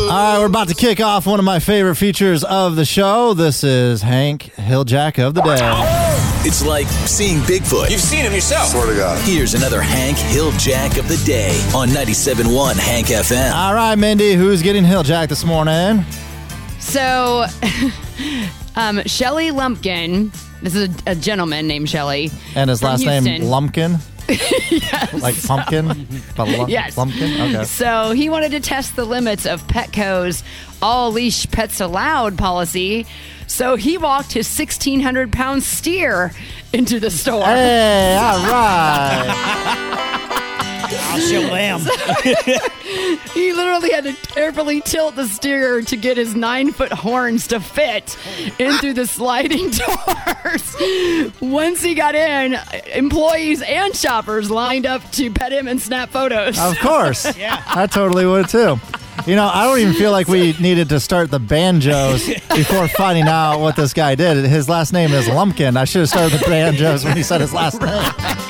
All right, we're about to kick off one of my favorite features of the show. This is Hank Hilljack of the Day. It's like seeing Bigfoot. You've seen him yourself. Swear to God. Here's another Hank Hilljack of the Day on 97.1 Hank FM. All right, Mindy, who's getting Hilljack this morning? So, Shelly Lumpkin, this is a gentleman named Shelly. And his from last name, Houston. Lumpkin? Yes. Like pumpkin? But Yes. Lumpkin? Okay. So he wanted to test the limits of Petco's all leash pets allowed policy. So he walked his 1,600-pound steer into the store. Hey, all right. I'll show them. He literally had to carefully tilt the steer to get his 9-foot horns to fit in through the sliding doors. Once he got in, employees and shoppers lined up to pet him and snap photos. Of course. Yeah. I totally would, too. You know, I don't even feel like we needed to start the banjos before finding out what this guy did. His last name is Lumpkin. I should have started the banjos when he said his last name.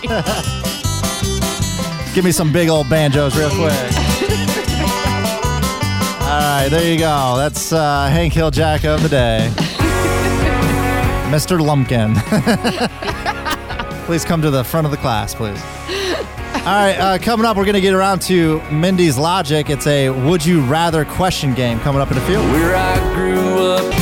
Give me some big old banjos real quick. All right, there you go. That's Hank Hilljack of the Day. Mr. Lumpkin. Please come to the front of the class, please. All right, coming up, we're going to get around to Mindy's Logic. It's a would you rather question game coming up in a few. Where I grew up.